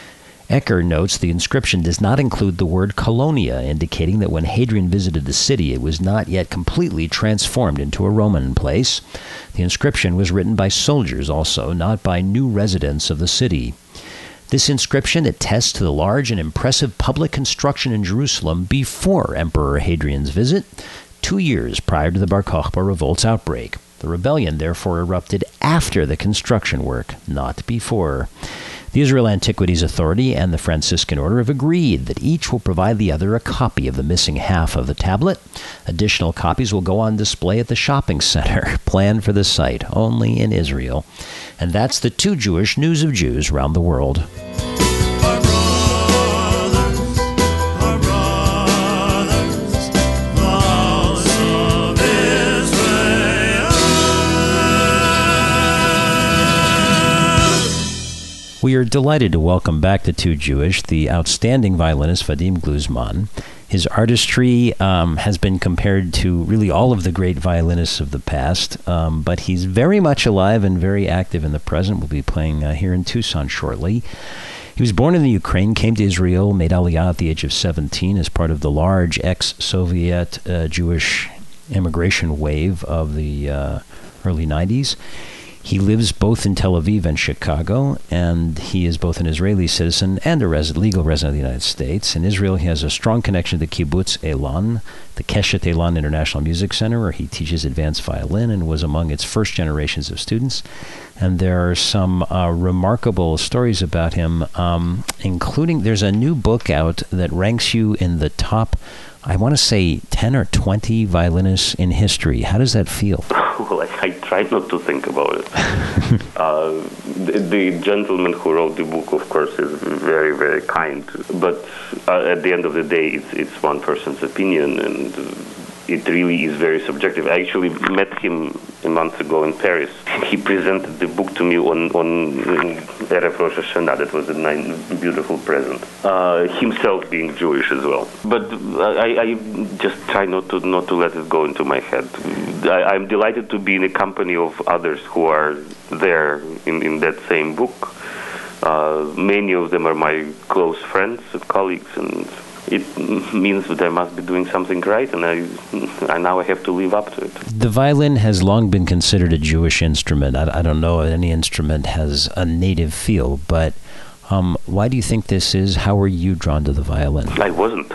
Ecker notes the inscription does not include the word Colonia, indicating that when Hadrian visited the city, it was not yet completely transformed into a Roman place. The inscription was written by soldiers also, not by new residents of the city. This inscription attests to the large and impressive public construction in Jerusalem before Emperor Hadrian's visit, two years prior to the Bar Kokhba revolt's outbreak. The rebellion therefore erupted after the construction work, not before. The Israel Antiquities Authority and the Franciscan Order have agreed that each will provide the other a copy of the missing half of the tablet. Additional copies will go on display at the shopping center planned for the site, only in Israel. And that's the Two Jewish News of Jews around the world. We are delighted to welcome back to Two Jewish the outstanding violinist Vadim Gluzman. His artistry um, has been compared to really all of the great violinists of the past, um, but he's very much alive and very active in the present. We'll be playing uh, here in Tucson shortly. He was born in the Ukraine, came to Israel, made Aliyah at the age of seventeen as part of the large ex-Soviet uh, Jewish immigration wave of the uh, early nineties. He lives both in Tel Aviv and Chicago, and he is both an Israeli citizen and a res- legal resident of the United States. In Israel, he has a strong connection to the Kibbutz Elan, the Keshet Elan International Music Center, where he teaches advanced violin and was among its first generations of students. And there are some uh, remarkable stories about him, um, including there's a new book out that ranks you in the top, I want to say, ten or twenty violinists in history. How does that feel? Well, I, I try not to think about it. uh, the, the gentleman who wrote the book, of course, is very, very kind. But uh, at the end of the day, it's, it's one person's opinion, and uh, it really is very subjective. I actually met him a month ago in Paris. he presented the book to me on on Erev Rosh Hashanah. That was a nice, beautiful present. Uh, himself being Jewish as well, but I, I just try not to not to let it go into my head. I, I'm delighted to be in a company of others who are there in, in that same book. Uh, many of them are my close friends and colleagues, and it means that I must be doing something right, and I, I now I have to live up to it. The violin has long been considered a Jewish instrument. I, I don't know if any instrument has a native feel, but um, why do you think this is? How were you drawn to the violin? I wasn't.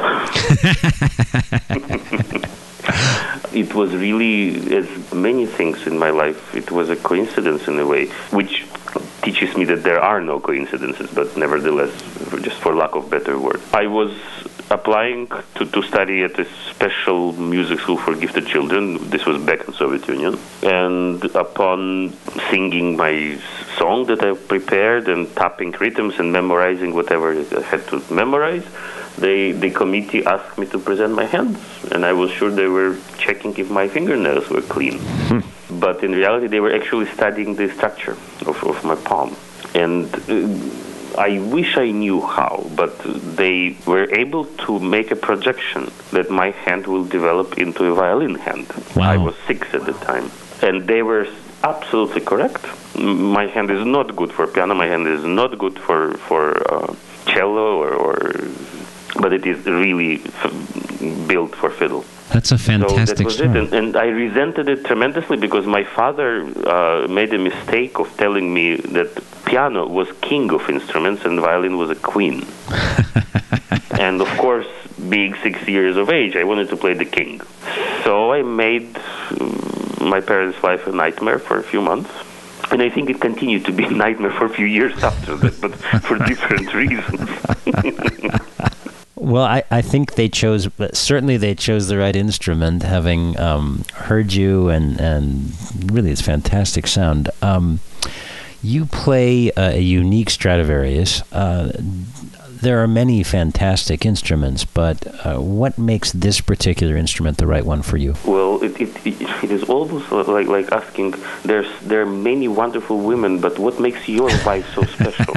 It was really, as many things in my life, it was a coincidence in a way, which teaches me that there are no coincidences, but nevertheless, just for lack of better word. I was applying to, to study at a special music school for gifted children. This was back in Soviet Union. And upon singing my song that I prepared and tapping rhythms and memorizing whatever I had to memorize, they, the committee asked me to present my hands. And I was sure they were checking if my fingernails were clean. But in reality, they were actually studying the structure of, of my palm. And uh, I wish I knew how, but they were able to make a projection that my hand will develop into a violin hand. Wow. I was six at the time. And they were absolutely correct. My hand is not good for piano. My hand is not good for, for uh, cello, or, or, but it is really f- built for fiddle. That's a fantastic so that was story. It. And, and I resented it tremendously because my father uh, made a mistake of telling me that piano was king of instruments and violin was a queen. And of course, being six years of age, I wanted to play the king. So I made my parents' life a nightmare for a few months. And I think it continued to be a nightmare for a few years after that, but for different reasons. Well, I, I think they chose, certainly they chose the right instrument, having um, heard you, and, and really it's fantastic sound. Um, you play a, a unique Stradivarius. Uh, there are many fantastic instruments, but uh, what makes this particular instrument the right one for you? Well, it it, it, it is almost like like asking, there's there are many wonderful women, but what makes your wife so special?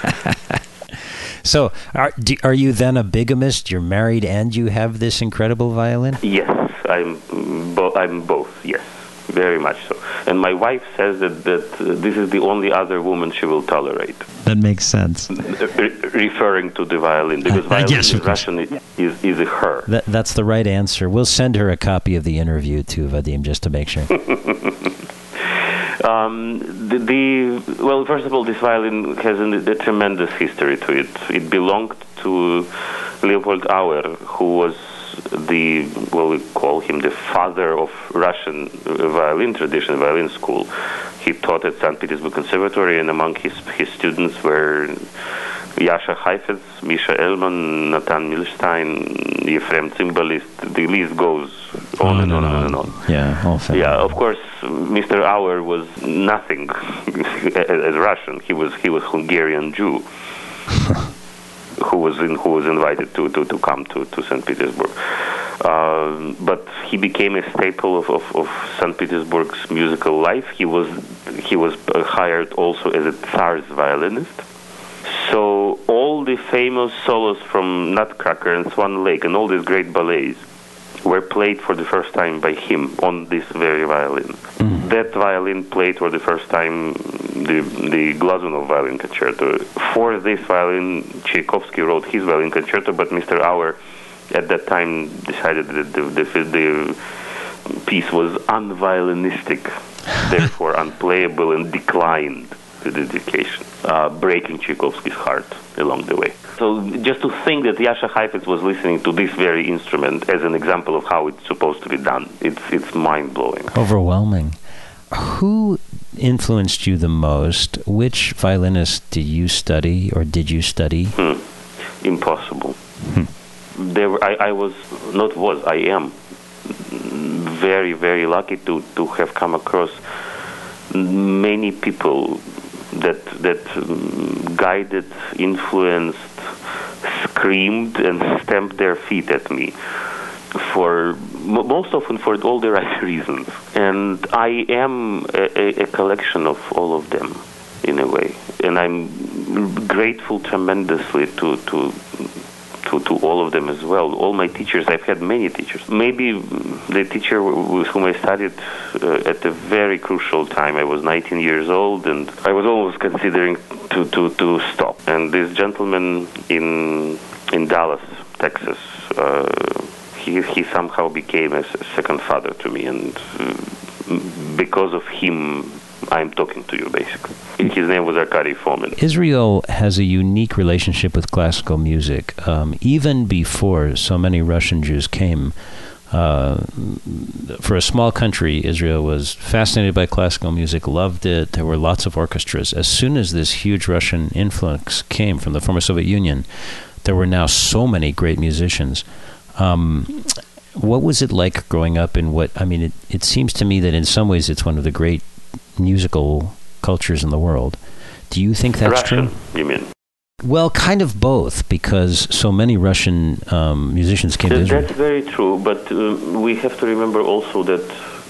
So, are, do, are you then a bigamist? You're married and you have this incredible violin? Yes, I'm, bo- I'm both, yes, very much so. And my wife says that, that uh, this is the only other woman she will tolerate. That makes sense. Re- referring to the violin, because Uh, violin yes, in Russian is, is, is a her. That, that's the right answer. We'll send her a copy of the interview too, Vadim, just to make sure. Um, the, the well, first of all, this violin has a, a tremendous history to it. It belonged to Leopold Auer, who was the, well, we call him the father of Russian violin tradition, violin school. He taught at Saint Petersburg Conservatory, and among his his students were Yasha Heifetz, Misha Elman, Natan Milstein, Yefrem Cymbalist. The list goes on, on and on, on and on. Yeah, all fair. Yeah, of course, Mister Auer was nothing as Russian. He was he was Hungarian Jew who was in, who was invited to, to, to come to, to Saint Petersburg. Uh, but he became a staple of, of, of Saint Petersburg's musical life. He was he was hired also as a Tsar's violinist. So all the famous solos from Nutcracker and Swan Lake and all these great ballets were played for the first time by him on this very violin. Mm. That violin played for the first time the the Glazunov violin concerto. For this violin, Tchaikovsky wrote his violin concerto, but Mister Auer at that time decided that the, the, the piece was unviolinistic, therefore unplayable, and declined the dedication, uh, breaking Tchaikovsky's heart along the way. So just to think that Yasha Heifetz was listening to this very instrument as an example of how it's supposed to be done, it's it's mind-blowing. Overwhelming. Who influenced you the most? Which violinist did you study, or did you study? Hmm. Impossible. Hmm. There were, I, I was, not was, I am very, very lucky to, to have come across many people that that um, guided, influenced, screamed, and stamped their feet at me. for m- most often for all the right reasons. And I am a, a collection of all of them, in a way. And I'm grateful tremendously to to to, to all of them as well. All my teachers, I've had many teachers. Maybe the teacher with whom I studied uh, at a very crucial time, I was nineteen years old, and I was always considering to, to, to stop. And this gentleman in in Dallas, Texas, uh, he he somehow became a second father to me, and uh, because of him, I'm talking to you, basically. His name was Arkady Fomin. Israel has a unique relationship with classical music. Um, even before so many Russian Jews came, uh, for a small country, Israel was fascinated by classical music, loved it. There were lots of orchestras. As soon as this huge Russian influx came from the former Soviet Union, there were now so many great musicians. Um, what was it like growing up in what, I mean, it, it seems to me that in some ways it's one of the great musical cultures in the world. Do you think that's Russian, true? You mean? Well, kind of both, because so many Russian um, musicians came Th- to Israel. That's very true, but uh, we have to remember also that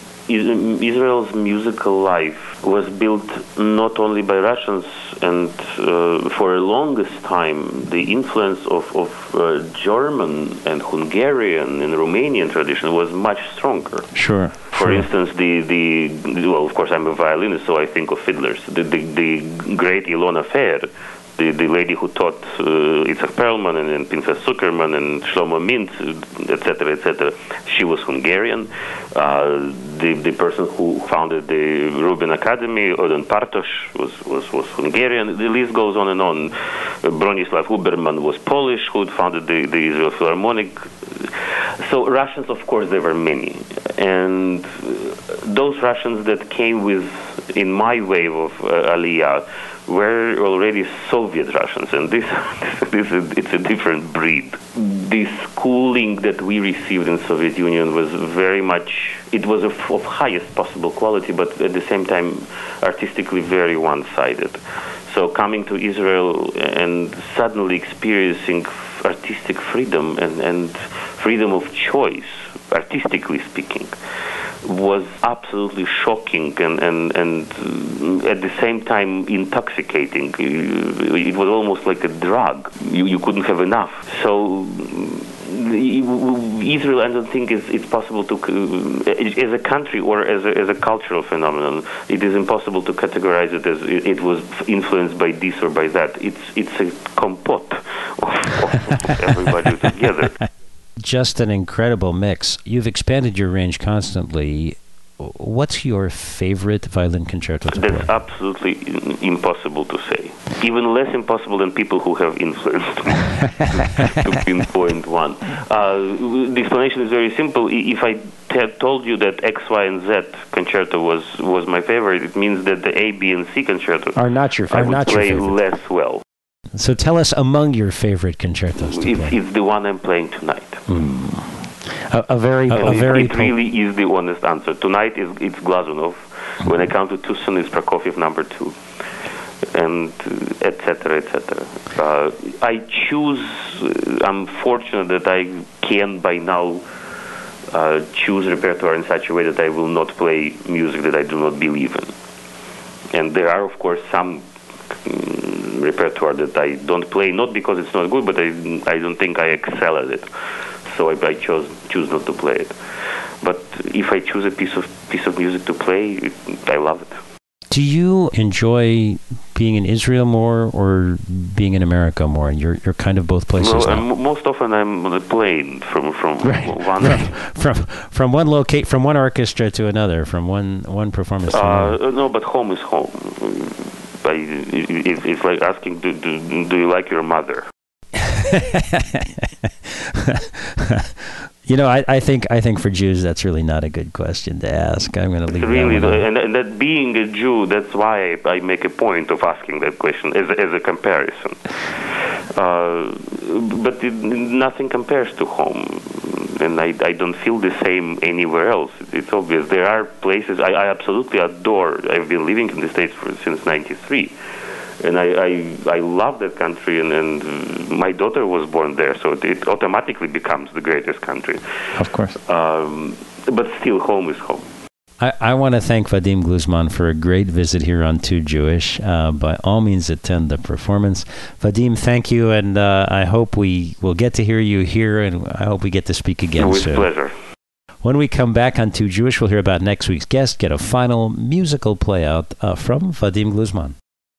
Israel's musical life was built not only by Russians, and uh, for the longest time, the influence of, of uh, German and Hungarian and Romanian tradition was much stronger. Sure. For sure. instance, the, the, well, of course, I'm a violinist, so I think of fiddlers. The, the, the great Ilona Feher, the, the lady who taught uh, Itzhak Perlman and, and Princess Zuckerman and Shlomo Mintz, et cetera, et cetera, she was Hungarian. Uh, the, the person who founded the Rubin Academy, Odon Partosh, was, was, was Hungarian. The list goes on and on. Uh, Bronislaw Huberman was Polish, who founded the, the Israel Philharmonic. So Russians, of course, there were many. And those Russians that came with, in my wave of uh, Aliyah, were already Soviet Russians, and this, this is, it's a different breed. The schooling that we received in Soviet Union was very much, it was of, of highest possible quality, but at the same time artistically very one-sided. So coming to Israel and suddenly experiencing artistic freedom and, and freedom of choice, artistically speaking, was absolutely shocking and, and, and at the same time intoxicating. It was almost like a drug. You, you couldn't have enough. So Israel, I don't think it's, it's possible to, as a country or as a, as a cultural phenomenon, it is impossible to categorize it as it, it was influenced by this or by that. It's, it's a compote of, of everybody together. Just an incredible mix. You've expanded your range constantly. What's your favorite violin concerto to That's play? absolutely impossible to say. Even less impossible than people who have influenced me to pinpoint one. Uh, the explanation is very simple. If I had told you that X, Y, and Z concerto was, was my favorite, it means that the A, B, and C concerto are not your, are I would not play your favorite. less well. So tell us among your favorite concertos to It's, play. it's the one I'm playing tonight. Mm. A, a very, a, a it, very. It really is the honest answer. Tonight is it's Glazunov. Mm. When I count to two soon, it's Prokofiev number two, and et cetera, et cetera. Uh, I choose. Uh, I'm fortunate that I can by now uh, choose repertoire in such a way that I will not play music that I do not believe in. And there are, of course, some um, repertoire that I don't play, not because it's not good, but I I don't think I excel at it. So I, I chose choose not to play it. But if I choose a piece of piece of music to play, it, I love it. Do you enjoy being in Israel more or being in America more? You're you're kind of both places well, now. I'm, most often I'm on a plane from from right. one from, from from one locate from one orchestra to another, from one one performance to uh, another. No, but home is home. I, it, it's like asking, do, do, do you like your mother? You know, I, I think I think for Jews that's really not a good question to ask. I'm going to leave really, that one and, and that being a Jew, that's why I, I make a point of asking that question as a, as a comparison. Uh, but it, nothing compares to home, and I, I don't feel the same anywhere else. It's obvious. There are places I, I absolutely adore. I've been living in the States for, since ninety-three. and I, I, I love that country, and, and my daughter was born there, so it automatically becomes the greatest country. Of course. Um, but still, home is home. I, I want to thank Vadim Gluzman for a great visit here on Too Jewish. Uh, by all means, attend the performance. Vadim, thank you, and uh, I hope we will get to hear you here, and I hope we get to speak again With soon. pleasure. When we come back on Too Jewish, we'll hear about next week's guest, get a final musical play out uh, from Vadim Gluzman.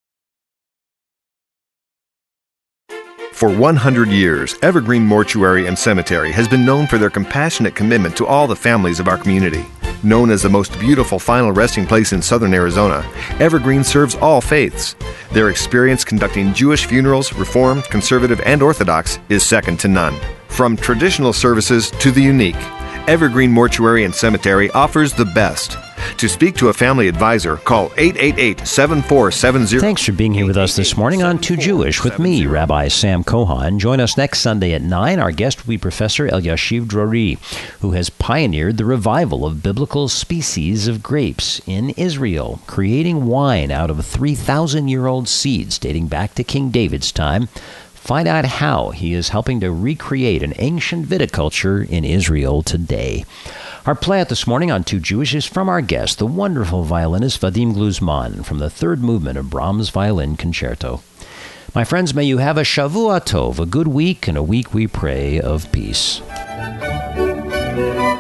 For one hundred years, Evergreen Mortuary and Cemetery has been known for their compassionate commitment to all the families of our community. Known as the most beautiful final resting place in southern Arizona, Evergreen serves all faiths. Their experience conducting Jewish funerals, Reformed, Conservative, and Orthodox is second to none. From traditional services to the unique, Evergreen Mortuary and Cemetery offers the best. To speak to a family advisor, call eight eight eight, seven four seven zero. Thanks for being here with us this morning on Too Jewish with me, Rabbi Sam Kohan. Join us next Sunday at nine. Our guest will be Professor Elyashiv Drori, who has pioneered the revival of biblical species of grapes in Israel, creating wine out of three thousand year old seeds dating back to King David's time. Find out how he is helping to recreate an ancient viticulture in Israel today. Our play out this morning on Too Jewish is from our guest, the wonderful violinist Vadim Gluzman, from the third movement of Brahms' Violin Concerto. My friends, may you have a Shavua Tov, a good week, and a week we pray of peace.